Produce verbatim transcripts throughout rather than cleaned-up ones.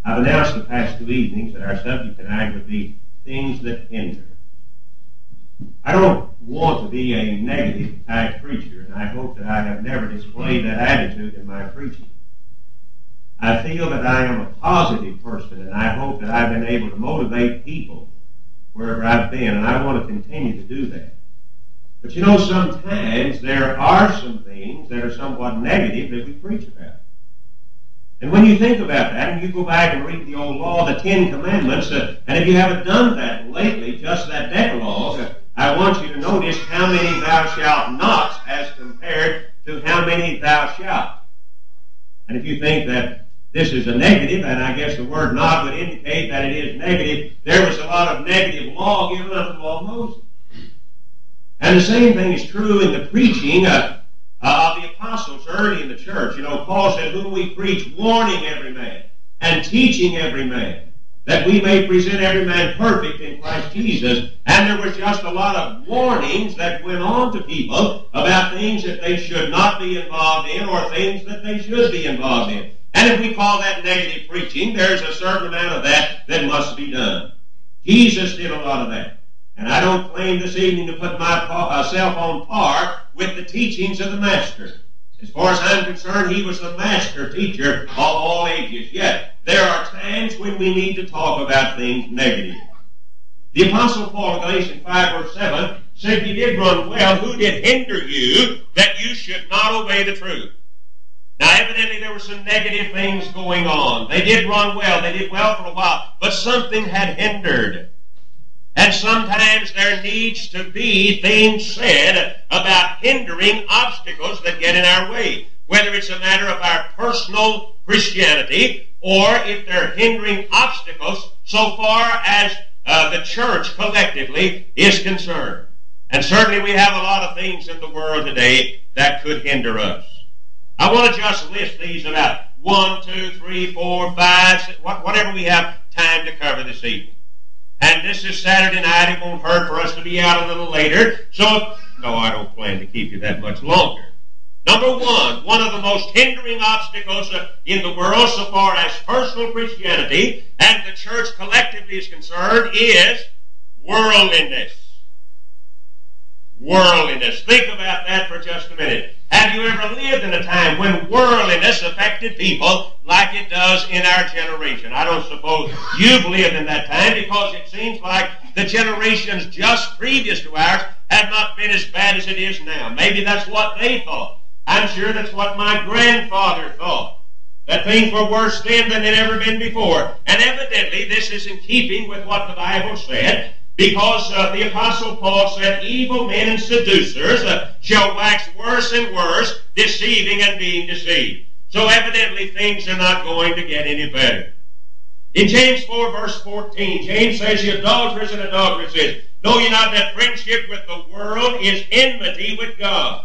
I've announced the past two evenings that our subject tonight would be things that hinder. I don't want to be a negative type preacher, and I hope that I have never displayed that attitude in my preaching. I feel that I am a positive person, and I hope that I've been able to motivate people wherever I've been, and I want to continue to do that. But you know, sometimes there are some things that are somewhat negative that we preach about. And when you think about that, and you go back and read the old law, the Ten Commandments, uh, and if you haven't done that lately, just that Decalogue, uh, I want you to notice how many thou shalt nots as compared to how many thou shalt. And if you think that this is a negative, and I guess the word not would indicate that it is negative, there was a lot of negative law given under the law of Moses. And the same thing is true in the preaching uh, uh, of the apostles early in the church. You know, Paul said, whom we preach, warning every man and teaching every man, that we may present every man perfect in Christ Jesus. And there was just a lot of warnings that went on to people about things that they should not be involved in or things that they should be involved in. And if we call that negative preaching, there's a certain amount of that that must be done. Jesus did a lot of that. And I don't claim this evening to put myself on par with the teachings of the Master. As far as I'm concerned, he was the master teacher of all ages. Yet, there are times when we need to talk about things negative. The Apostle Paul in Galatians five verse seven said, you did run well. Who did hinder you that you should not obey the truth? Now, evidently, there were some negative things going on. They did run well. They did well for a while. But something had hindered. And sometimes there needs to be things said about hindering obstacles that get in our way. Whether it's a matter of our personal Christianity or if they're hindering obstacles so far as uh, the church collectively is concerned. And certainly we have a lot of things in the world today that could hinder us. I want to just list these about one, two, three, four, five, six, whatever we have time to cover this evening. And this is Saturday night. It won't hurt for us to be out a little later. So, no, I don't plan to keep you that much longer. Number one, one of the most hindering obstacles in the world so far as personal Christianity and the church collectively is concerned is worldliness. Worldliness. Think about that for just a minute. Have you ever lived in a time when worldliness affected people like it does in our generation? I don't suppose you've lived in that time because it seems like the generations just previous to ours have not been as bad as it is now. Maybe that's what they thought. I'm sure that's what my grandfather thought. That things were worse then than they'd ever been before. And evidently this is in keeping with what the Bible said. Because uh, the Apostle Paul said, evil men and seducers uh, shall wax worse and worse, deceiving and being deceived. So evidently things are not going to get any better. In James four verse fourteen, James says, the adulterers and adulteresses, know ye not that friendship with the world is enmity with God?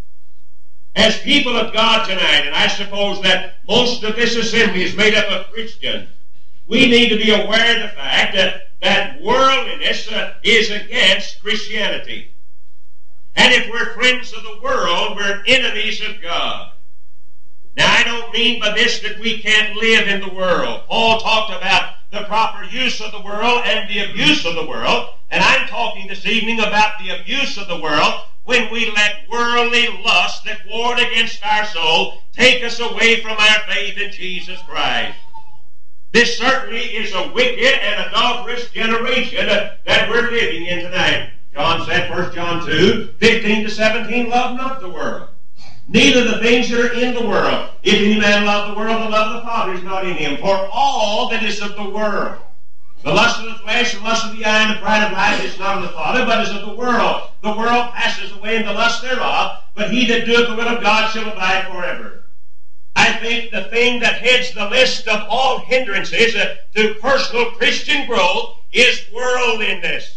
As people of God tonight, and I suppose that most of this assembly is made up of Christians, we need to be aware of the fact that that worldliness uh, is against Christianity. And if we're friends of the world, we're enemies of God. Now, I don't mean by this that we can't live in the world. Paul talked about the proper use of the world and the abuse of the world. And I'm talking this evening about the abuse of the world when we let worldly lust that warred against our soul take us away from our faith in Jesus Christ. This certainly is a wicked and adulterous generation that we're living in tonight. John said, First John two, fifteen to seventeen, love not the world, neither the things that are in the world. If any man love the world, the love of the Father is not in him. For all that is of the world, the lust of the flesh, the lust of the eye, and the pride of life is not of the Father, but is of the world. The world passes away in the lust thereof, but he that doeth the will of God shall abide forever. I think the thing that heads the list of all hindrances uh, to personal Christian growth is worldliness.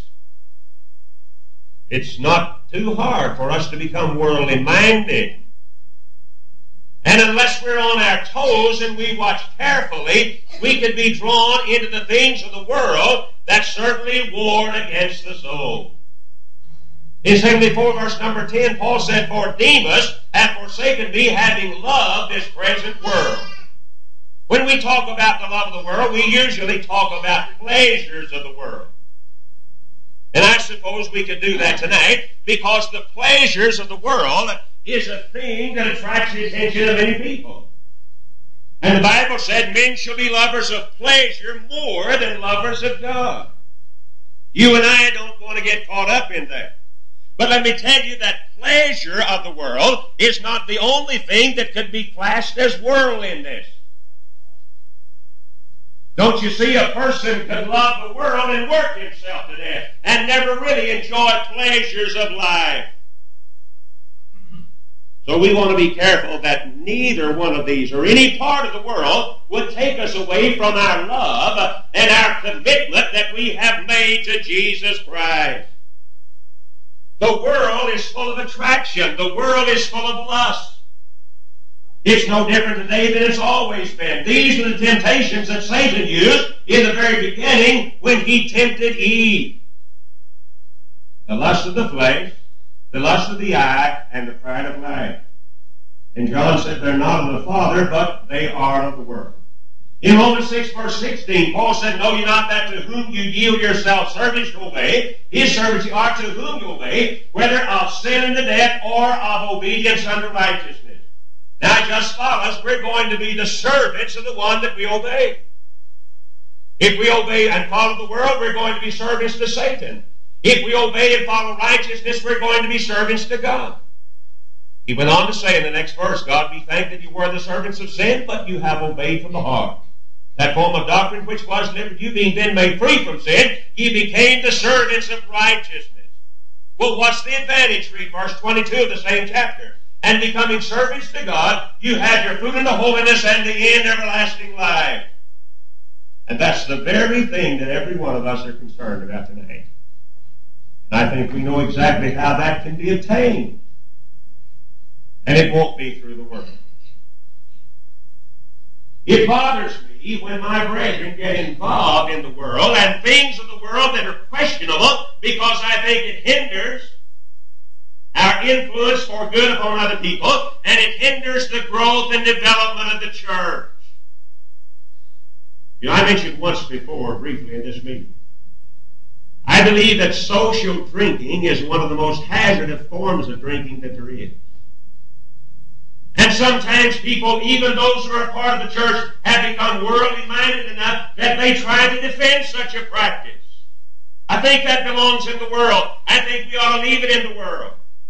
It's not too hard for us to become worldly minded. And unless we're on our toes and we watch carefully, we can be drawn into the things of the world that certainly war against the soul. In Second four verse number ten, Paul said, For Demas hath forsaken me, having loved this present world. When we talk about the love of the world, we usually talk about pleasures of the world. And I suppose we could do that tonight because the pleasures of the world is a thing that attracts the attention of many people. And the Bible said men shall be lovers of pleasure more than lovers of God. You and I don't want to get caught up in that. But let me tell you that pleasure of the world is not the only thing that could be classed as worldliness. Don't you see, a person could love the world and work himself to death and never really enjoy pleasures of life. So we want to be careful that neither one of these or any part of the world would take us away from our love and our commitment that we have made to Jesus Christ. The world is full of attraction. The world is full of lust. It's no different today than it's always been. These are the temptations that Satan used in the very beginning when he tempted Eve. The lust of the flesh, the lust of the eye, and the pride of life. And John said they're not of the Father, but they are of the world. In Romans six, verse sixteen, Paul said, know ye not that to whom you yield yourselves servants to obey, his servants ye are to whom you obey, whether of sin unto death or of obedience unto righteousness. Now it just follows we're going to be the servants of the one that we obey. If we obey and follow the world, we're going to be servants to Satan. If we obey and follow righteousness, we're going to be servants to God. He went on to say in the next verse, God be thanked that you were the servants of sin, but you have obeyed from the heart that form of doctrine which was delivered you, being then made free from sin, ye became the servants of righteousness. Well, what's the advantage? Read verse twenty-two of the same chapter. And becoming servants to God, you have your fruit unto holiness and the end everlasting life. And that's the very thing that every one of us are concerned about tonight. And I think we know exactly how that can be attained. And it won't be through the world. It bothers me when my brethren get involved in the world and things of the world that are questionable because I think it hinders our influence for good upon other people, and it hinders the growth and development of the church. You know, I mentioned once before, briefly in this meeting, I believe that social drinking is one of the most hazardous forms of drinking that there is. And sometimes people, even those who are a part of the church, have become worldly minded enough that they try to defend such a practice. I think that belongs in the world. I think we ought to leave it in the world.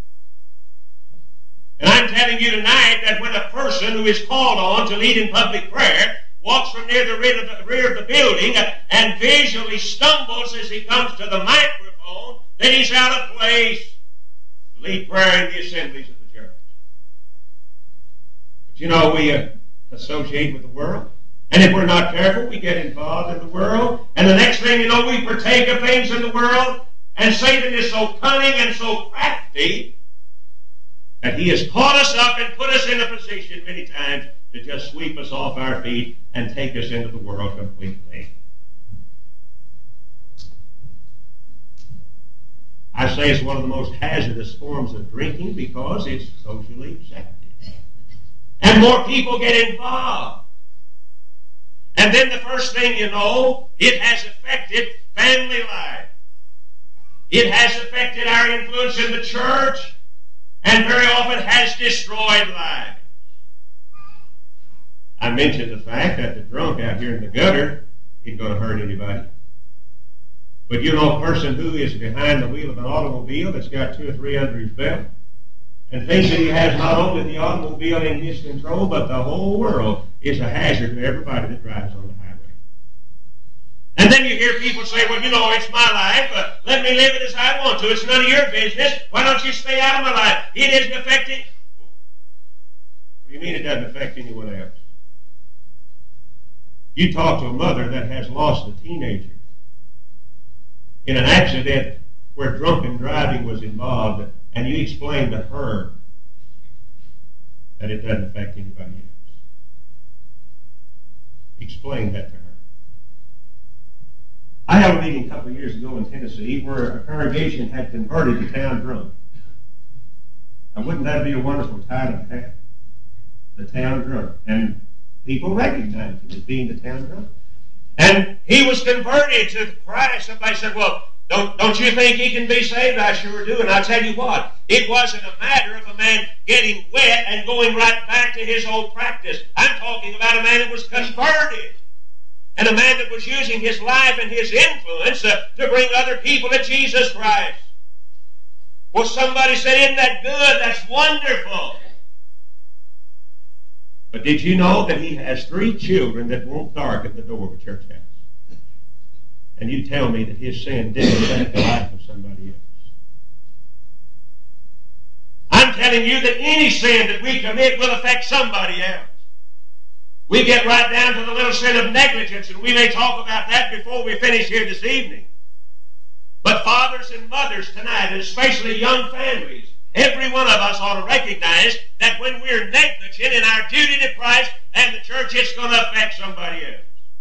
And I'm telling you tonight that when a person who is called on to lead in public prayer walks from near the rear of the, rear of the building and visually stumbles as he comes to the microphone, then he's out of place to lead prayer in the assemblies of the church. But you know, we uh, associate with the world. And if we're not careful, we get involved in the world. And the next thing you know, we partake of things in the world. And Satan is so cunning and so crafty that he has caught us up and put us in a position many times to just sweep us off our feet and take us into the world completely. I say it's one of the most hazardous forms of drinking because it's socially accepted. And more people get involved. And then the first thing you know, it has affected family life. It has affected our influence in the church. And very often has destroyed lives. I mentioned the fact that the drunk out here in the gutter isn't going to hurt anybody. But you know, a person who is behind the wheel of an automobile that's got two or three under his belt and thinks that he has not only the automobile in his control, but the whole world is a hazard to everybody that drives on the highway. And then you hear people say, well, you know, it's my life. Uh, let me live it as I want to. It's none of your business. Why don't you stay out of my life? It isn't affecting... What do you mean it doesn't affect anyone else? You talk to a mother that has lost a teenager in an accident where drunken driving was involved, and you explain to her that it doesn't affect anybody else. Explain that to her. I had a meeting a couple of years ago in Tennessee where a congregation had converted to town drunk. Now, wouldn't that be a wonderful title to have? The town drunk. And people recognized him as being the town drunk. And he was converted to Christ. Somebody said, well, don't, don't you think he can be saved? I sure do. And I'll tell you what, it wasn't a matter of a man getting wet and going right back to his old practice. I'm talking about a man that was converted. And a man that was using his life and his influence uh, to bring other people to Jesus Christ. Well, somebody said, isn't that good? That's wonderful. But did you know that he has three children that won't darken the door of a church house? And you tell me that his sin didn't affect the life of somebody else. I'm telling you that any sin that we commit will affect somebody else. We get right down to the little sin of negligence, and we may talk about that before we finish here this evening. But fathers and mothers tonight, and especially young families, every one of us ought to recognize that when we're negligent in our duty to Christ and the church, it's going to affect somebody else.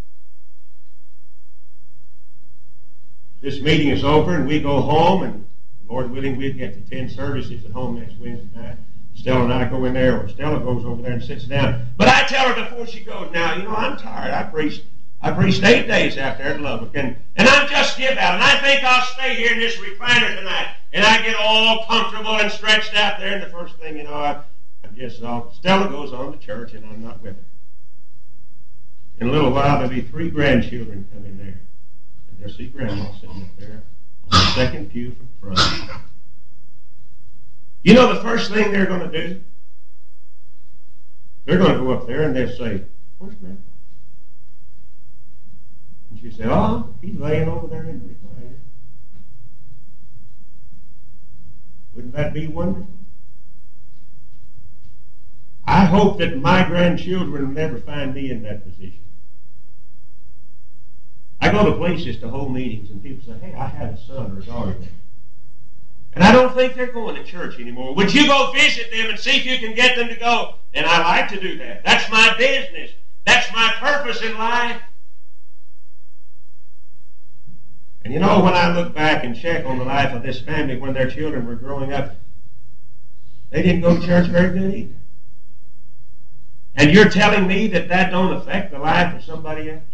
This meeting is over, and we go home, and Lord willing, we'll get to ten services at home next Wednesday night. Stella and I go in there, or Stella goes over there and sits down. But I tell her before she goes, now, you know, I'm tired. I preached, I preached eight days out there at Lubbock, and, and I'm just give out. And I think I'll stay here in this recliner tonight. And I get all comfortable and stretched out there, and the first thing, you know, I, I guess I'll, Stella goes on to church, and I'm not with her. In a little while, there'll be three grandchildren come in there. And they'll see Grandma sitting up there on the second pew from front. You know the first thing they're going to do? They're going to go up there and they'll say, where's Grandpa? And she said, oh, he's laying over there in the recliner. Wouldn't that be wonderful? I hope that my grandchildren will never find me in that position. I go to places to hold meetings and people say, hey, I have a son or a daughter there. And I don't think they're going to church anymore. Would you go visit them and see if you can get them to go? And I like to do that. That's my business. That's my purpose in life. And you know, when I look back and check on the life of this family when their children were growing up, they didn't go to church very good either. And you're telling me that that don't affect the life of somebody else?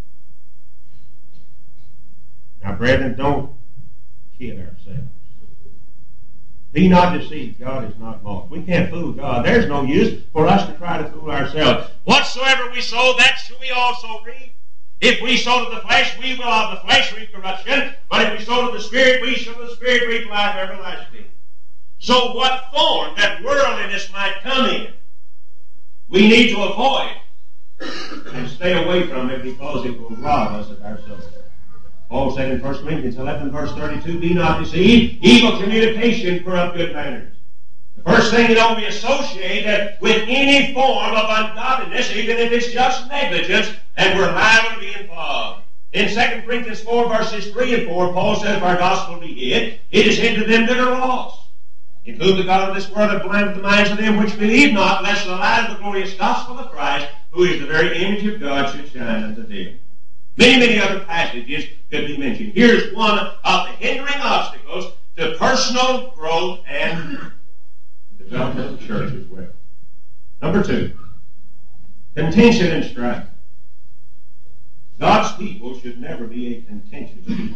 Now, brethren, don't kid ourselves. Be not deceived. God is not mocked. We can't fool God. There's no use for us to try to fool ourselves. Whatsoever we sow, that shall we also reap. If we sow to the flesh, we will of the flesh reap corruption. But if we sow to the Spirit, we shall of the Spirit reap life everlasting. So what form that worldliness might come in, we need to avoid and stay away from it because it will rob us of our soul. Paul said in First Corinthians eleven, verse thirty-two, be not deceived, evil communication corrupt good manners. The first thing you know, we associate with any form of ungodliness, even if it's just negligence, and we're liable to be involved. In Second Corinthians four, verses three and four, Paul said, if our gospel be hid, it is hid to them that are lost, in whom the God of this world hath blinded the minds of them which believe not, lest the light of the glorious gospel of Christ, who is the very image of God, should shine unto them. Many, many other passages could be mentioned. Here's one of the hindering obstacles to personal growth and the development of the church as well. Number two, contention and strife. God's people should never be a contentious people.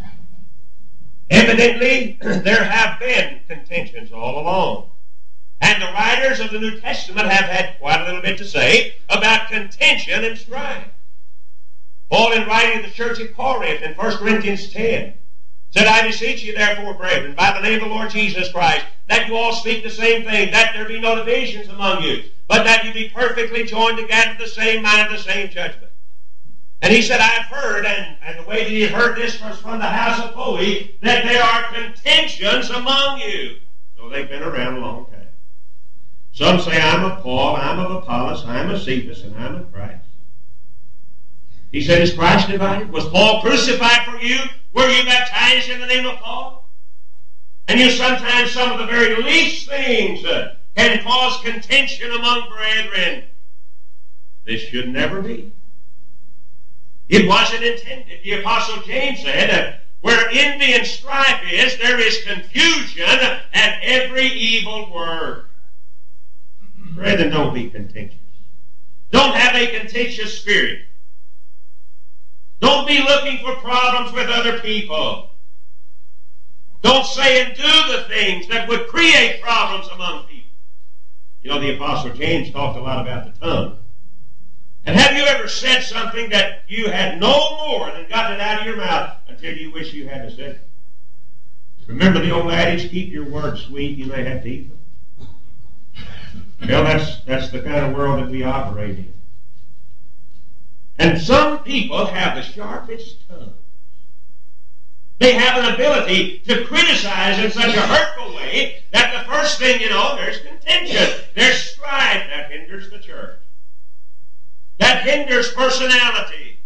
Evidently, there have been contentions all along. And the writers of the New Testament have had quite a little bit to say about contention and strife. Paul, in writing to the church at Corinth in First Corinthians ten, said, I beseech you therefore, brethren, by the name of the Lord Jesus Christ, that you all speak the same thing, that there be no divisions among you, but that you be perfectly joined together, the same mind, the same judgment. And he said, I've heard, and, and the way that he heard this was from the house of Chloe, that there are contentions among you. So they've been around a long time. Some say, I'm of Paul, I'm of Apollos, I'm of Cephas, and I'm of Christ. He said, is Christ divided? Was Paul crucified for you? Were you baptized in the name of Paul? And you sometimes, some of the very least things uh, can cause contention among brethren. This should never be. It wasn't intended. The Apostle James said, uh, where envy and strife is, there is confusion and every evil word. Brethren, don't be contentious. Don't have a contentious spirit. Don't be looking for problems with other people. Don't say and do the things that would create problems among people. You know, the Apostle James talked a lot about the tongue. And have you ever said something that you had no more than gotten it out of your mouth until you wish you had to say it? Remember the old adage, keep your words sweet, you may have to eat them. Well, that's, that's the kind of world that we operate in. And some people have the sharpest tongues. They have an ability to criticize in such a hurtful way that the first thing you know, there's contention. There's strife that hinders the church. That hinders personalities.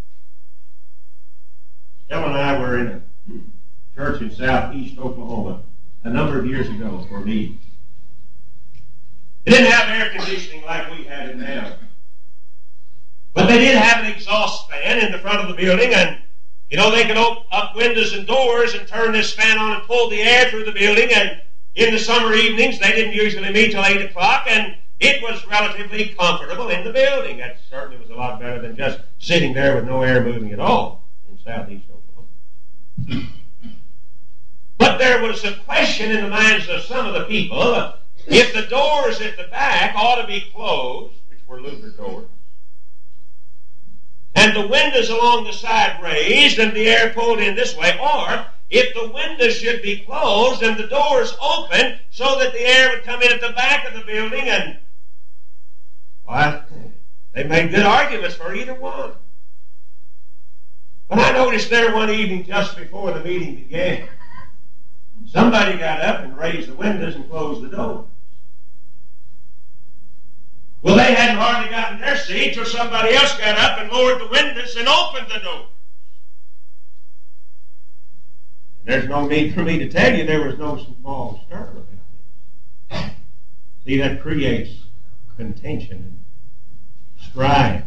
Stella and I were in a church in southeast Oklahoma a number of years ago for a meeting. They didn't have air conditioning like we had it now. But they did have an exhaust fan in the front of the building, and you know, they could open up windows and doors and turn this fan on and pull the air through the building, and in the summer evenings, they didn't usually meet till eight o'clock, and it was relatively comfortable in the building. That certainly was a lot better than just sitting there with no air moving at all in southeast Oklahoma. But there was a question in the minds of some of the people, uh, if the doors at the back ought to be closed, which were louvered doors, and the windows along the side raised and the air pulled in this way, or if the windows should be closed and the doors open so that the air would come in at the back of the building. And well, they made good arguments for either one. But I noticed there one evening just before the meeting began, somebody got up and raised the windows and closed the doors. Well, they hadn't hardly gotten their seat till somebody else got up and lowered the windows and opened the door. And there's no need for me to tell you there was no small stir about this. See, that creates contention and strife.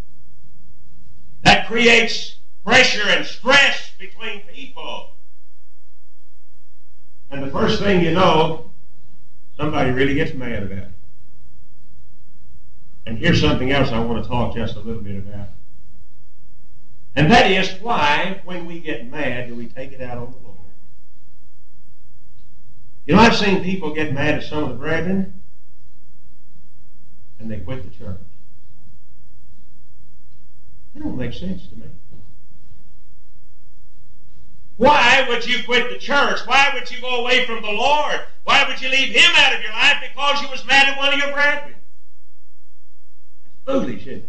That creates pressure and stress between people. And the first thing you know, somebody really gets mad about it. And here's something else I want to talk just a little bit about. And that is, why, when we get mad, do we take it out on the Lord? You know, I've seen people get mad at some of the brethren, and they quit the church. That don't make sense to me. Why would you quit the church? Why would you go away from the Lord? Why would you leave Him out of your life because you was mad at one of your brethren? Foolish, isn't it?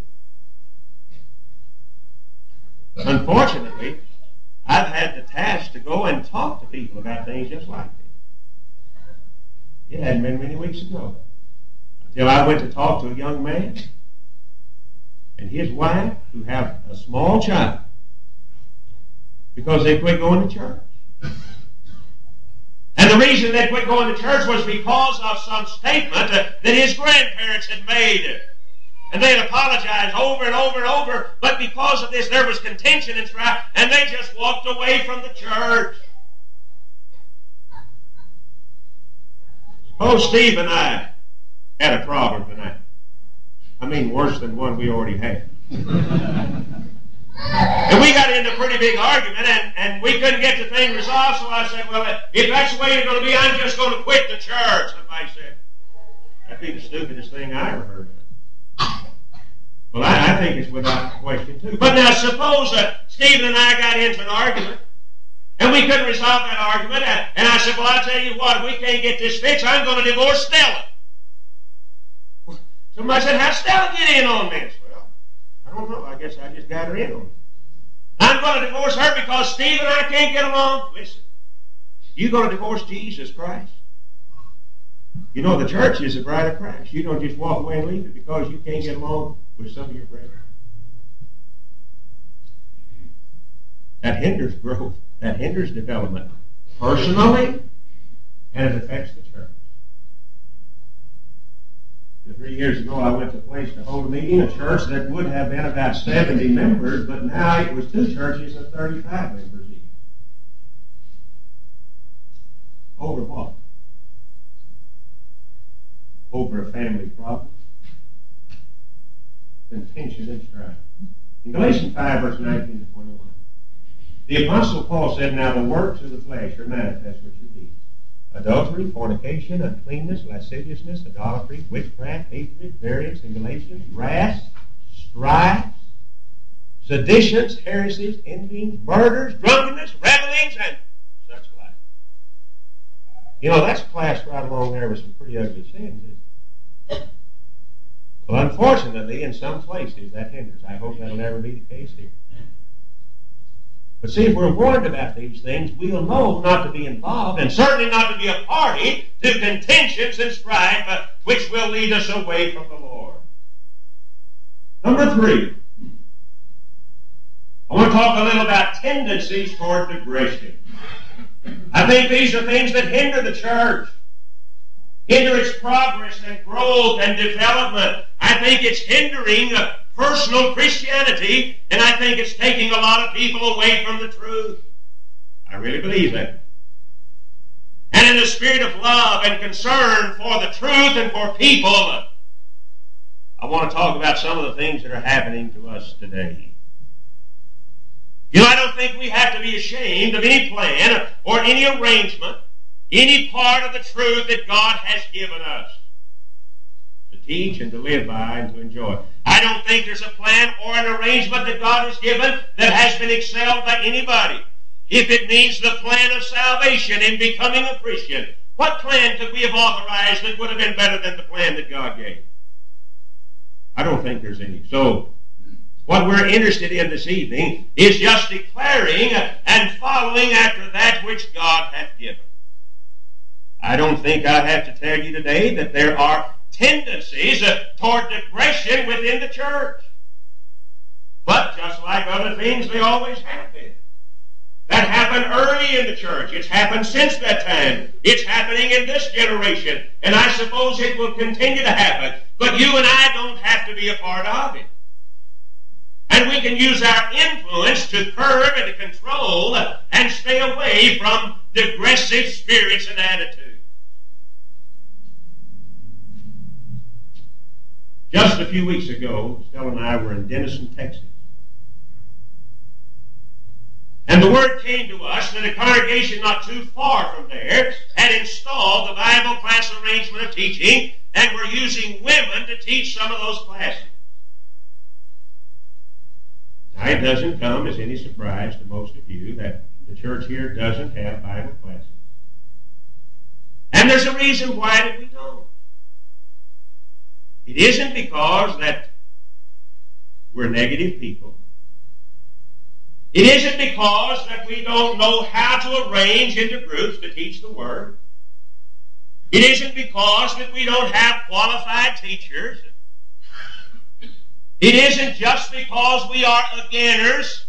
Unfortunately, I've had the task to go and talk to people about things just like this. It hadn't been many weeks ago until I went to talk to a young man and his wife who have a small child because they quit going to church. And the reason they quit going to church was because of some statement that his grandparents had made. And they had apologized over and over and over, but because of this there was contention and strife, and they just walked away from the church. Suppose Steve and I had a problem tonight. I mean worse than one we already had. And we got into a pretty big argument, and, and we couldn't get the thing resolved, so I said, well, if that's the way you're going to be, I'm just going to quit the church. Somebody said, that'd be the stupidest thing I ever heard of. Well, I, I think it's without question, too. But now, suppose that Stephen and I got into an argument, and we couldn't resolve that argument, and, and I said, well, I'll tell you what, if we can't get this fixed, I'm going to divorce Stella. Somebody said, how'd Stella get in on this? Well, I don't know. I guess I just got her in on it. I'm going to divorce her because Steve and I can't get along. Listen, you're going to divorce Jesus Christ. You know, the church is the bride of Christ. You don't just walk away and leave it because you can't get along with some of your brethren. That hinders growth. That hinders development personally, and it affects the church. Three years ago, I went to a place to hold a meeting, a church that would have been about seventy members, but now it was two churches of thirty-five members each. Over what? Over a family problem. contention and strife. In Galatians five, verse nineteen to twenty-one, the Apostle Paul said, "Now the works of the flesh are manifest, which are these: adultery, fornication, uncleanness, lasciviousness, idolatry, witchcraft, hatred, variance, emulations, wrath, strife, seditions, heresies, envyings, murders, drunkenness, revelings, and such like." You know, that's classed right along there with some pretty ugly sins, isn't it? Well, unfortunately, in some places that hinders. I hope that'll never be the case here. But see, if we're warned about these things, we'll know not to be involved, and certainly not to be a party to contentions and strife, uh, which will lead us away from the Lord. Number three, I want to talk a little about tendencies toward digression. I think these are things that hinder the church, hinder its progress and growth and development. I think it's hindering uh, personal Christianity, and I think it's taking a lot of people away from the truth. I really believe that. And in the spirit of love and concern for the truth and for people, I want to talk about some of the things that are happening to us today. You know, I don't think we have to be ashamed of any plan or any arrangement, any part of the truth that God has given us to teach and to live by and to enjoy. I don't think there's a plan or an arrangement that God has given that has been excelled by anybody. If it means the plan of salvation in becoming a Christian, what plan could we have authorized that would have been better than the plan that God gave? I don't think there's any. So, what we're interested in this evening is just declaring and following after that which God hath given. I don't think I have to tell you today that there are tendencies uh, toward digression within the church. But just like other things, they always have been. That happened early in the church. It's happened since that time. It's happening in this generation. And I suppose it will continue to happen. But you and I don't have to be a part of it. And we can use our influence to curb and to control and stay away from digressive spirits and attitudes. Just a few weeks ago, Stella and I were in Denison, Texas. And the word came to us that a congregation not too far from there had installed the Bible class arrangement of teaching and were using women to teach some of those classes. Now, it doesn't come as any surprise to most of you that the church here doesn't have Bible classes. And there's a reason why that we don't. It isn't because that we're negative people. It isn't because that we don't know how to arrange into groups to teach the Word. It isn't because that we don't have qualified teachers. It isn't just because we are beginners.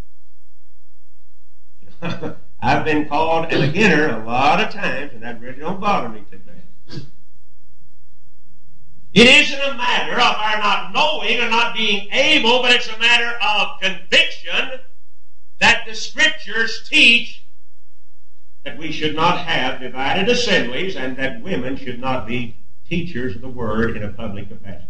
I've been called a beginner a lot of times, and that really don't bother me too bad. It isn't a matter of our not knowing or not being able, but it's a matter of conviction that the Scriptures teach that we should not have divided assemblies and that women should not be teachers of the Word in a public capacity.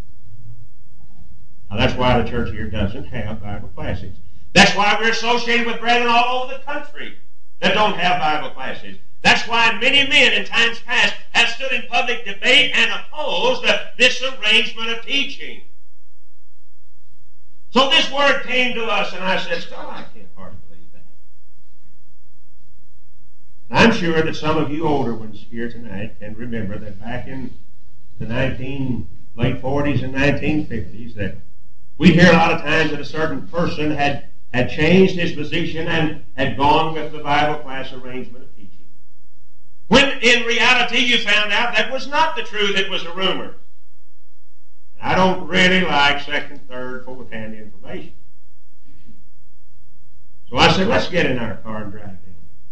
Now, that's why the church here doesn't have Bible classes. That's why we're associated with brethren all over the country that don't have Bible classes. That's why many men in times past have stood in public debate and opposed this arrangement of teaching. So this word came to us, and I said, "Oh, I can't hardly believe that." And I'm sure that some of you older ones here tonight can remember that back in the nineteen late forties and nineteen fifties, that we hear a lot of times that a certain person had, had changed his position and had gone with the Bible class arrangement of teaching. When in reality you found out that was not the truth, it was a rumor. I don't really like second, third, fourth hand information. So I said, let's get in our car and drive down.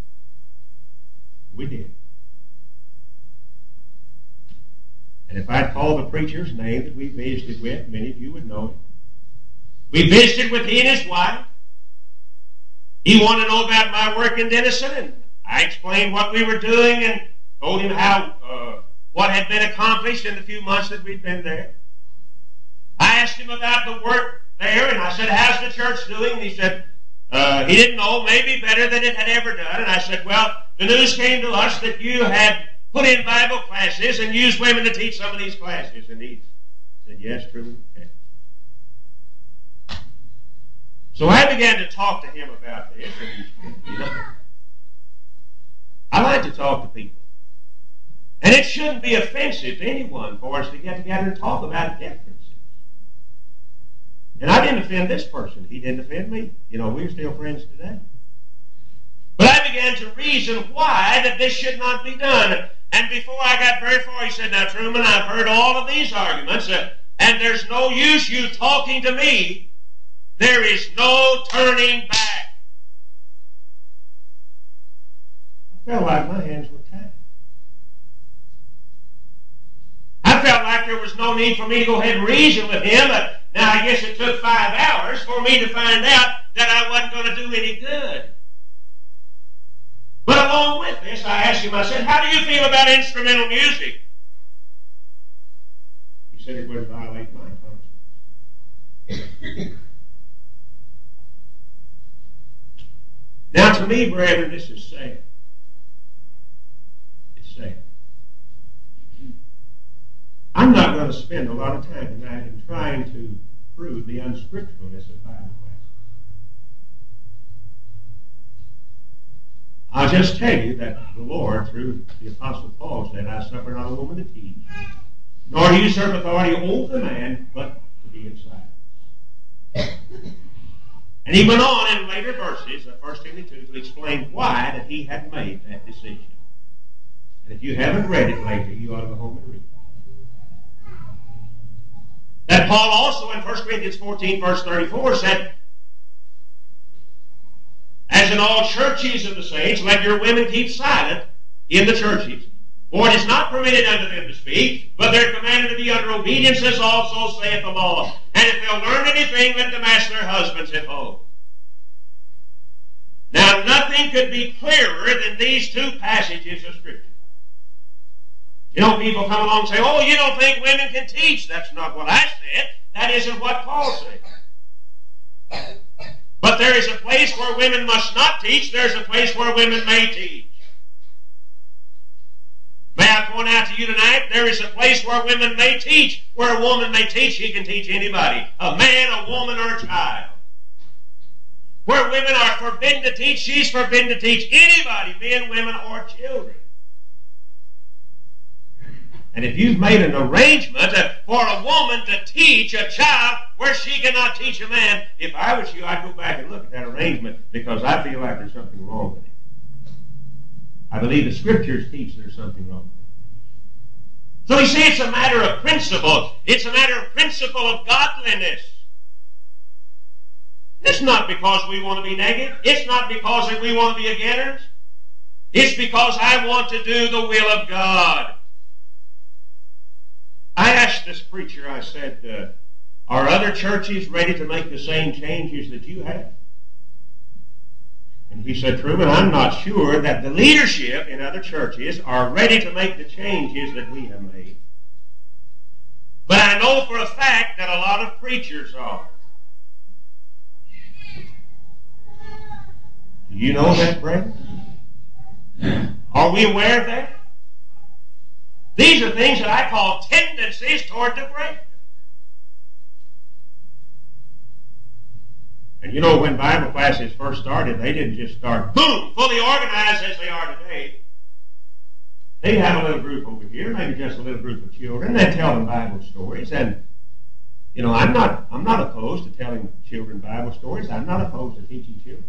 We did. And if I'd call the preacher's name that we visited with, many of you would know it. We visited with he and his wife. He wanted to know about my work in Denison, and I explained what we were doing and told him how uh, what had been accomplished in the few months that we'd been there. I asked him about the work there, and I said, how's the church doing? And he said, uh, he didn't know, maybe better than it had ever done. And I said, well, the news came to us that you had put in Bible classes and used women to teach some of these classes. And he said, yes, true. Okay. So I began to talk to him about this. And, you know, I like to talk to people. And it shouldn't be offensive to anyone for us to get together and talk about differences. And I didn't offend this person. He didn't offend me. You know, we're still friends today. But I began to reason why that this should not be done. And before I got very far, he said, now, Truman, I've heard all of these arguments, uh, and there's no use you talking to me. There is no turning back. I felt like my hands were tied. I felt like there was no need for me to go ahead and reason with him. But now, I guess it took five hours for me to find out that I wasn't going to do any good. But along with this, I asked him, I said, how do you feel about instrumental music? He said it would violate my conscience. Now, to me, brethren, this is sad. It's sad. I'm not going to spend a lot of time tonight in trying to prove the unscripturalness of Bible classes. I'll just tell you that the Lord, through the Apostle Paul, said, I suffer not a woman to teach, nor to usurp authority over the man, but to be in silence. And he went on in later verses of First Timothy two to explain why that he had made that decision. And if you haven't read it lately, you ought to go home and read it. That Paul also in First Corinthians fourteen, verse thirty-four said, as in all churches of the saints, let your women keep silent in the churches. For it is not permitted unto them to speak, but they're commanded to be under obedience, as also saith the law. And if they'll learn anything, let them ask their husbands at home. Now, nothing could be clearer than these two passages of Scripture. You know, people come along and say, oh, you don't think women can teach. That's not what I said. That isn't what Paul said. But there is a place where women must not teach. There's a place where women may teach. May I point out to you tonight, there is a place where women may teach. Where a woman may teach, she can teach anybody. A man, a woman, or a child. Where women are forbidden to teach, she's forbidden to teach anybody, men, women, or children. And if you've made an arrangement for a woman to teach a child where she cannot teach a man, if I was you, I'd go back and look at that arrangement because I feel like there's something wrong with it. I believe the Scriptures teach there's something wrong with it. So you see, it's a matter of principle. It's a matter of principle of godliness. It's not because we want to be negative. It's not because we want to be against. It's because I want to do the will of God. I asked this preacher, I said, uh, are other churches ready to make the same changes that you have? And he said, Truman, I'm not sure that the leadership in other churches are ready to make the changes that we have made. But I know for a fact that a lot of preachers are. Do you know that, brethren? Are we aware of that? These are things that I call tendencies toward the break. And you know, when Bible classes first started, they didn't just start, boom, fully organized as they are today. They'd have a little group over here, maybe just a little group of children. They'd tell them Bible stories. And, you know, I'm not, I'm not opposed to telling children Bible stories. I'm not opposed to teaching children.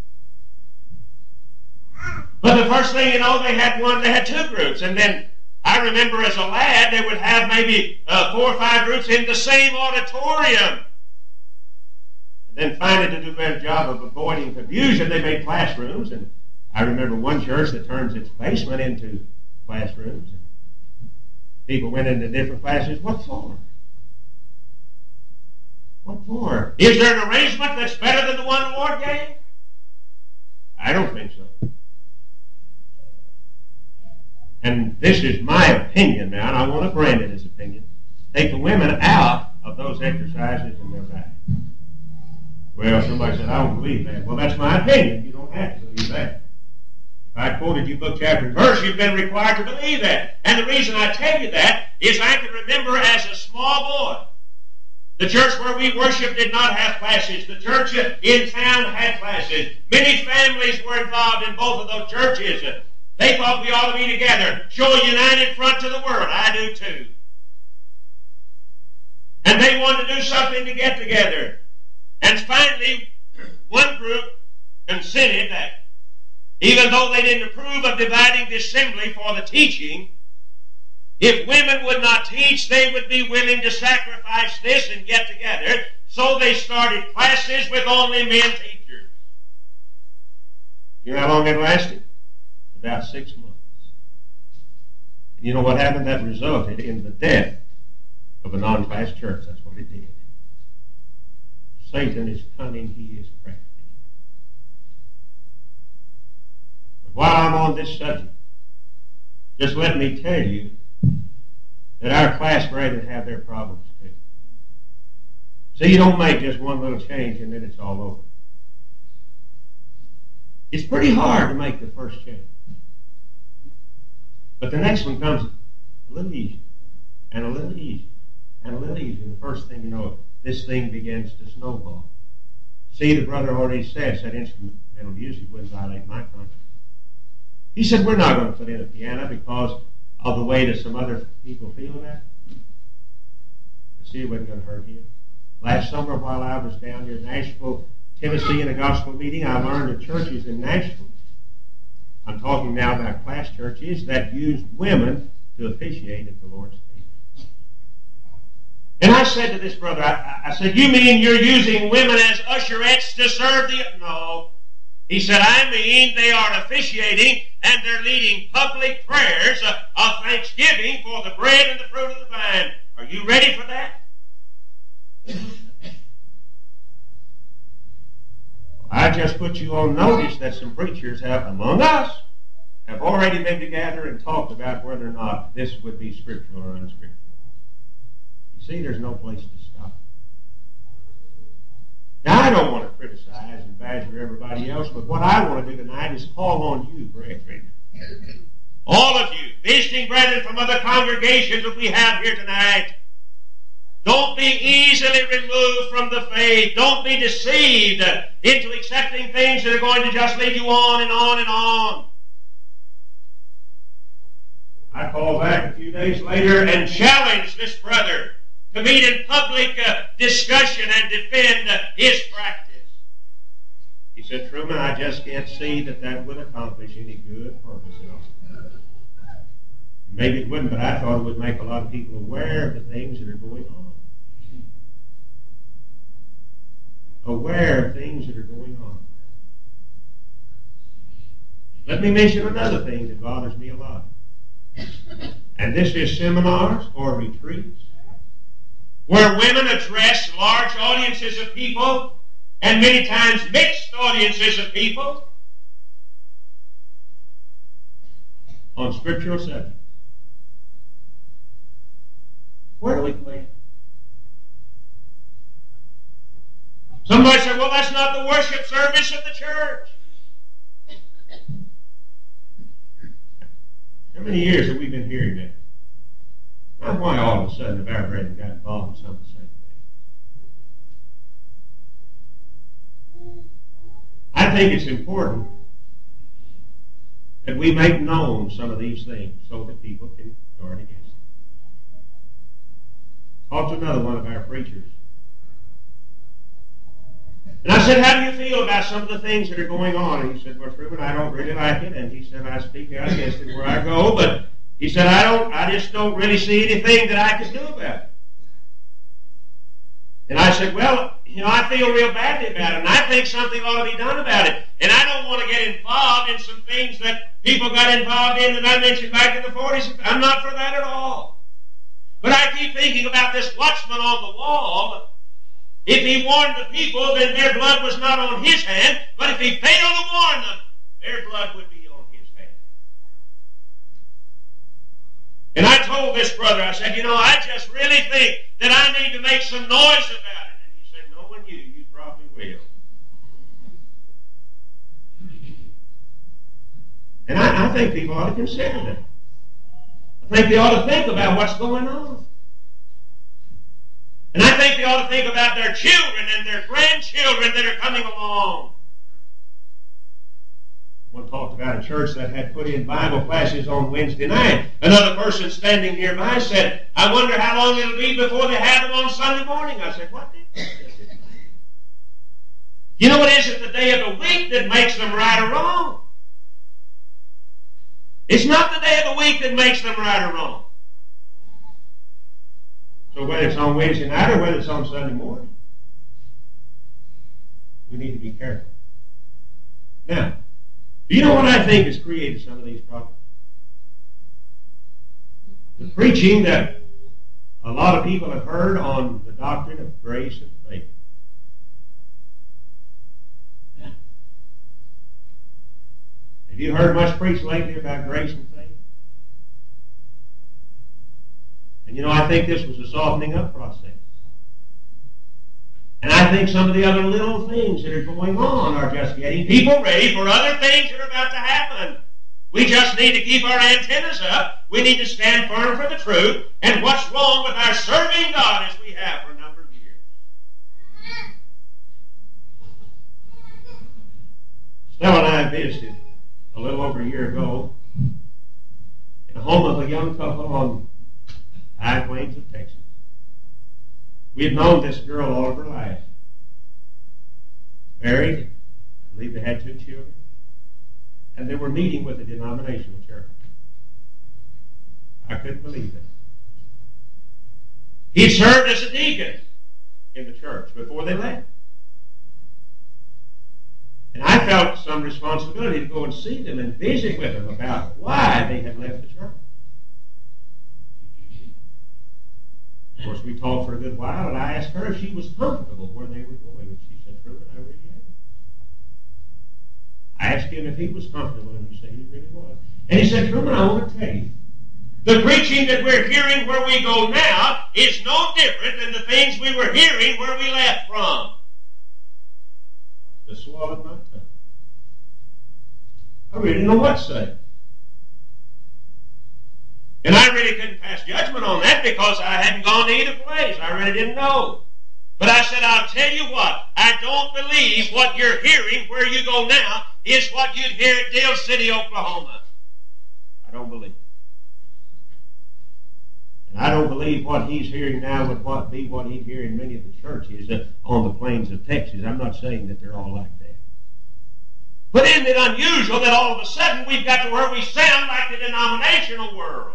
But the first thing you know, they had one, they had two groups. And then I remember as a lad, they would have maybe uh, four or five groups in the same auditorium. And then finally, to do a better job of avoiding confusion, they made classrooms. And I remember one church that turns its basement into classrooms. And people went into different classes. What for? What for? Is there an arrangement that's better than the one the Lord gave? I don't think so. And this is my opinion now, and I want to brand it as opinion. Take the women out of of those exercises in their back. Well, somebody said, I don't believe that. Well, that's my opinion. You don't have to believe that. If I quoted you book, chapter, and verse, you've been required to believe that. And the reason I tell you that is I can remember as a small boy, the church where we worshiped did not have classes. The church in town had classes. Many families were involved in both of those churches. They thought we ought to be together, show a united front to the world. I do too. And they wanted to do something to get together. And finally, one group consented that even though they didn't approve of dividing the assembly for the teaching, if women would not teach, they would be willing to sacrifice this and get together. So they started classes with only men teachers. You know how long it lasted? About six months. And you know what happened? That resulted in the death of a non-class church. That's what it did. Satan is cunning. He is crafty. But while I'm on this subject, just let me tell you that our class brethren have their problems too. So you don't make just one little change and then it's all over. It's pretty hard to make the first change. But the next one comes a little easier, and a little easier, and a little easier. And the first thing you know, this thing begins to snowball. See, the brother already said, said instrumental music wouldn't violate my conscience. He said, we're not going to put in a piano because of the way that some other people feel about it. But see, it wasn't going to hurt him. Last summer, while I was down here in Nashville, Tennessee, in a gospel meeting, I learned that churches in Nashville, I'm talking now about class churches, that used women to officiate at the Lord's table. And I said to this brother, I, I said, you mean you're using women as usherettes to serve the... No. He said, I mean they are officiating and they're leading public prayers of thanksgiving for the bread and the fruit of the vine. Are you ready for that? I just put you on notice that some preachers have, among us, have already been together and talked about whether or not this would be scriptural or unscriptural. You see, there's no place to stop. Now, I don't want to criticize and badger everybody else, but what I want to do tonight is call on you, brethren. All of you, visiting brethren from other congregations that we have here tonight. Don't be easily removed from the faith. Don't be deceived into accepting things that are going to just lead you on and on and on. I called back a few days later and challenged this brother to meet in public uh, discussion and defend uh, his practice. He said, Truman, I just can't see that that would accomplish any good purpose at all. Maybe it wouldn't, but I thought it would make a lot of people aware of the things that are going on. Aware of things that are going on. Let me mention another thing that bothers me a lot. And this is seminars or retreats where women address large audiences of people and many times mixed audiences of people on scriptural subjects. Where do we quit? Somebody said, well, that's not the worship service of the church. How many years have we been hearing that? Now, why all of a sudden have our brethren got involved in some of the same thing? I think it's important that we make known some of these things so that people can guard against them. Talked to another one of our preachers. And I said, how do you feel about some of the things that are going on? And he said, well, Truman, I don't really like it. And he said, I speak out against it where I go, but he said, I don't, I just don't really see anything that I can do about it. And I said, well, you know, I feel real badly about it, and I think something ought to be done about it. And I don't want to get involved in some things that people got involved in that I mentioned back in the forties. I'm not for that at all. But I keep thinking about this watchman on the wall. If he warned the people, then their blood was not on his hand. But if he failed to warn them, their blood would be on his hand. And I told this brother, I said, you know, I just really think that I need to make some noise about it. And he said, knowing you, you probably will. And I, I think people ought to consider that. I think they ought to think about what's going on. And I think they ought to think about their children and their grandchildren that are coming along. One talked about a church that had put in Bible classes on Wednesday night. Another person standing nearby said, I wonder how long it'll be before they have them on Sunday morning. I said, what? You know, it isn't the day of the week that makes them right or wrong. It's not the day of the week that makes them right or wrong. So whether it's on Wednesday night or whether it's on Sunday morning, we need to be careful. Now, do you know what I think has created some of these problems? The preaching that a lot of people have heard on the doctrine of grace and faith. Have you heard much preached lately about grace and faith? And you know, I think this was a softening up process. And I think some of the other little things that are going on are just getting people ready for other things that are about to happen. We just need to keep our antennas up. We need to stand firm for the truth. And what's wrong with our serving God as we have for a number of years? Stella and I visited a little over a year ago in the home of a young couple on High Plains of Texas. We had known this girl all of her life. Married, I believe they had two children, and they were meeting with a denominational church. I couldn't believe it. He served as a deacon in the church before they left. And I felt some responsibility to go and see them and visit with them about why they had left the church. Of course, we talked for a good while, and I asked her if she was comfortable where they were going. And she said, Truman, I really am. I asked him if he was comfortable, and he said he really was. And he said, Truman, I want to tell you, the preaching that we're hearing where we go now is no different than the things we were hearing where we left from. Just swallowed my tongue. I really didn't know what to say. And I really couldn't pass judgment on that because I hadn't gone to either place. I really didn't know. But I said, I'll tell you what, I don't believe what you're hearing where you go now is what you'd hear at Dale City, Oklahoma. I don't believe it. And I don't believe what he's hearing now would what be what he'd hear in many of the churches uh, on the plains of Texas. I'm not saying that they're all like that. But isn't it unusual that all of a sudden we've got to where we sound like the denominational world?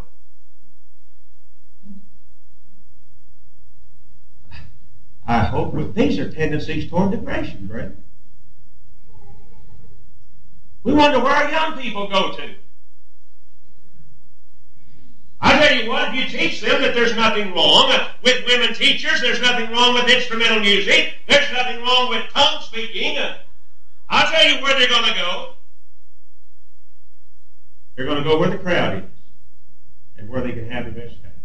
I hope these are tendencies toward digression, brethren. We wonder where our young people go to. I tell you what, if you teach them that there's nothing wrong with women teachers, there's nothing wrong with instrumental music, there's nothing wrong with tongue speaking, I'll tell you where they're going to go. They're going to go where the crowd is and where they can have the best time.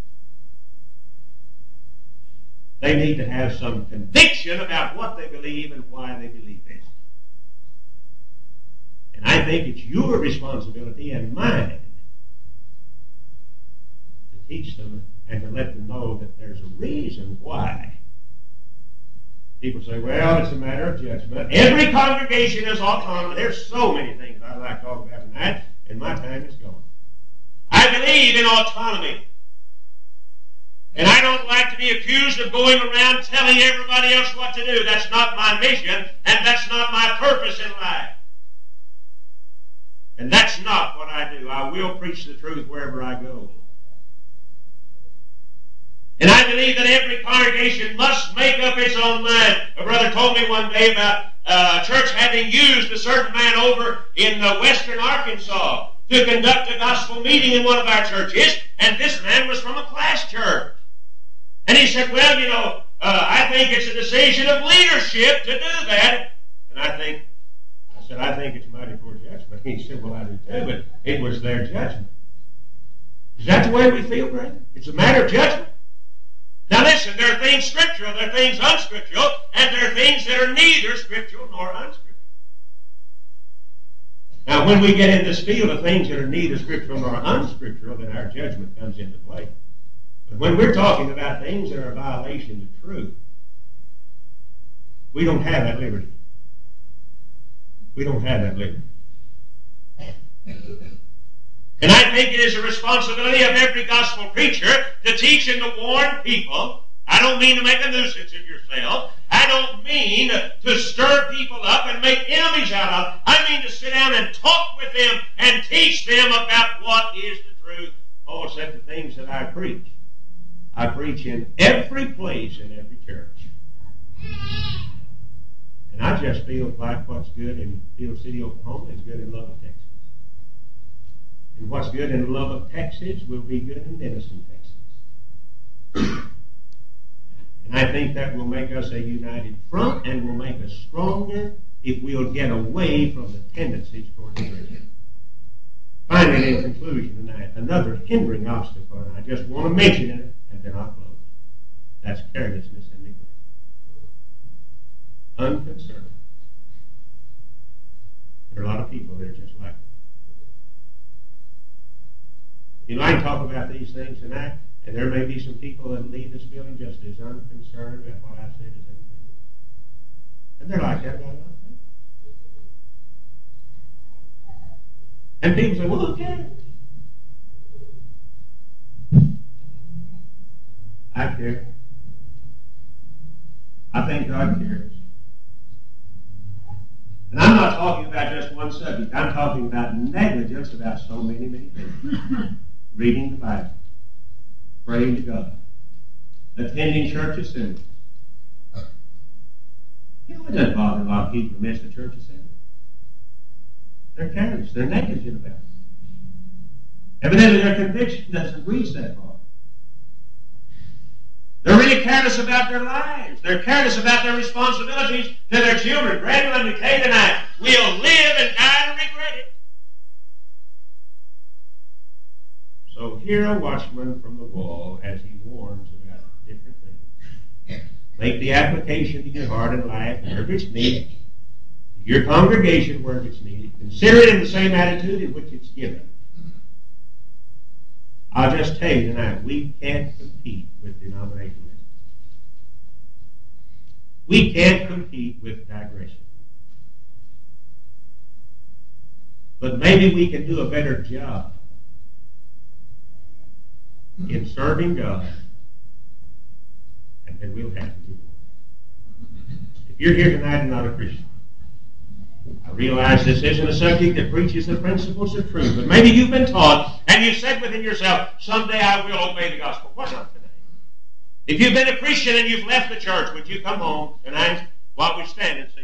They need to have some conviction about what they believe and why they believe it. And I think it's your responsibility and mine to teach them and to let them know that there's a reason why. People say, well, it's a matter of judgment. Every congregation is autonomous. There's so many things I'd like to talk about tonight, and my time is gone. I believe in autonomy. And I don't like to be accused of going around telling everybody else what to do. That's not my mission, and that's not my purpose in life. And that's not what I do. I will preach the truth wherever I go. And I believe that every congregation must make up its own mind. A brother told me one day about uh, a church having used a certain man over in uh, western Arkansas to conduct a gospel meeting in one of our churches, and this man was from a class church. And he said, well, you know, uh, I think it's a decision of leadership to do that. And I think, I said, I think it's mighty poor judgment. He said, well, I do too, but it was their judgment. Is that the way we feel, brethren? It's a matter of judgment. Now listen, there are things scriptural, there are things unscriptural, and there are things that are neither scriptural nor unscriptural. Now when we get in this field of things that are neither scriptural nor unscriptural, then our judgment comes into play. But when we're talking about things that are a violation of truth, we don't have that liberty. We don't have that liberty. And I think it is a responsibility of every gospel preacher to teach and to warn people. I don't mean to make a nuisance of yourself. I don't mean to stir people up and make enemies out of. I mean to sit down and talk with them and teach them about what is the truth. Paul said the things that I preach. I preach in every place in every church. And I just feel like what's good in Field City, Oklahoma is good in Lubbock, Texas. And what's good in Lubbock, Texas will be good in Denison, Texas. And I think that will make us a united front and will make us stronger if we'll get away from the tendencies toward division. Finally, in conclusion tonight, another hindering obstacle, and I just want to mention it, and then I'll close. That's carelessness and neglect. Unconcern. There are a lot of people that are just like that. You know, I can talk about these things tonight, and there may be some people that leave this building just as unconcerned about what I've said as anything. And they're like that about a lot of things. And people say, well, who cares? I care. I think God cares. And I'm not talking about just one subject. I'm talking about negligence about so many, many things. Reading the Bible. Praying to God. Attending church assemblies. You know, it doesn't bother a lot of people to miss the church assembly. They're careless. They're negligent about it. Evidently, their conviction doesn't reach that far. They're really careless about their lives. They're careless about their responsibilities to their children. Grandma and Kate and I will live and die to regret it. So hear a watchman from the wall as he warns about different things. Make the application to your heart and life wherever it's needed. To your congregation wherever it's needed. Consider it in the same attitude in which it's given. I'll just tell you tonight, we can't compete with denominationalism. We can't compete with digression. But maybe we can do a better job in serving God, and then we'll have to do more. If you're here tonight and not a Christian, I realize this isn't a subject that preaches the principles of truth, but maybe you've been taught and you said within yourself, someday I will obey the gospel. Why not today? If you've been a Christian and you've left the church, would you come home tonight while we stand and sing?